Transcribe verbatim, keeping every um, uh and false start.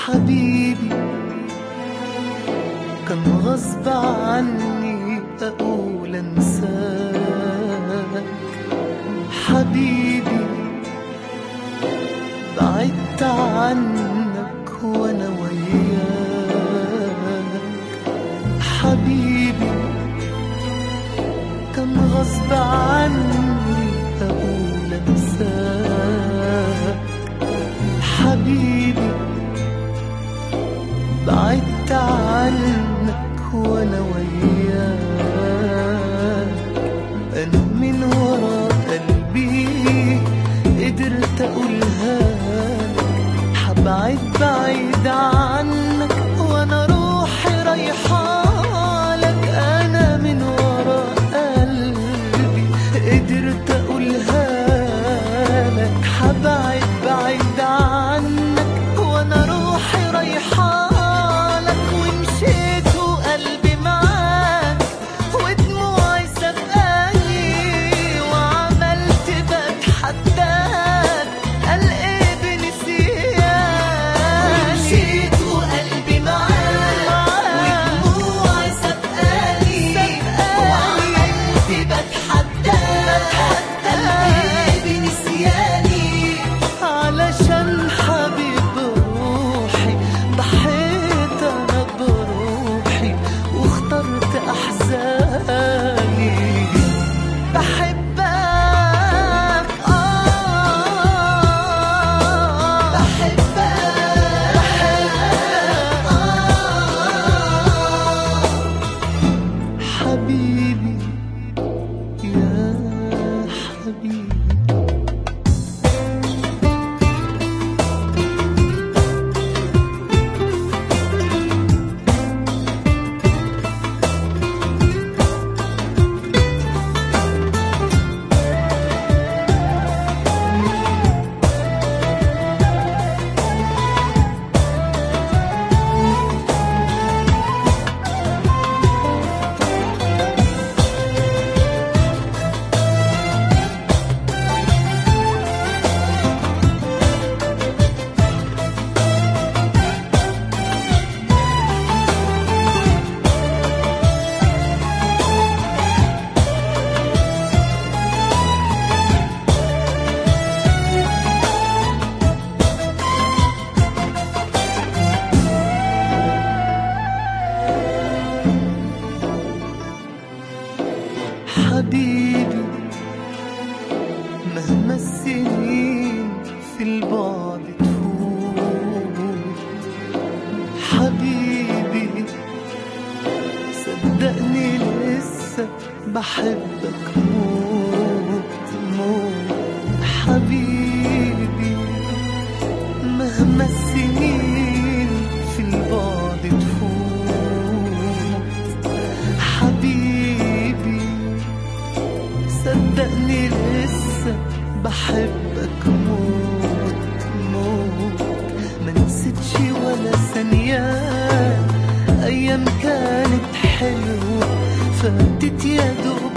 حبيبي كان غصب عني أقول أنساك. حبيبي بعدت عنك وأنا وياك. حبيبي كان غصب عني أقول أنساك. حبيبي بعدت عنك وأنا وياك. أنا من ورا قلبي قدرت أقولها لك، حبعد بعيد عنك وأنا روحي رايحالك. أنا من ورا قلبي قدرت أقولها لك، حبعد بعيد عنك وأنا روحي رايحالك. حبيبي يا حبيبي حبيبي مهما السنين في البعد تفوت. حبيبي صدقني لسه بحبك موت موت. حبيبي مهما السنين في البعد تفوت. حبيبي صدقني لسه بحبك موت موت. ما نسيتش ولا ثانية أيام كانت حلوة فاتت يا دوب.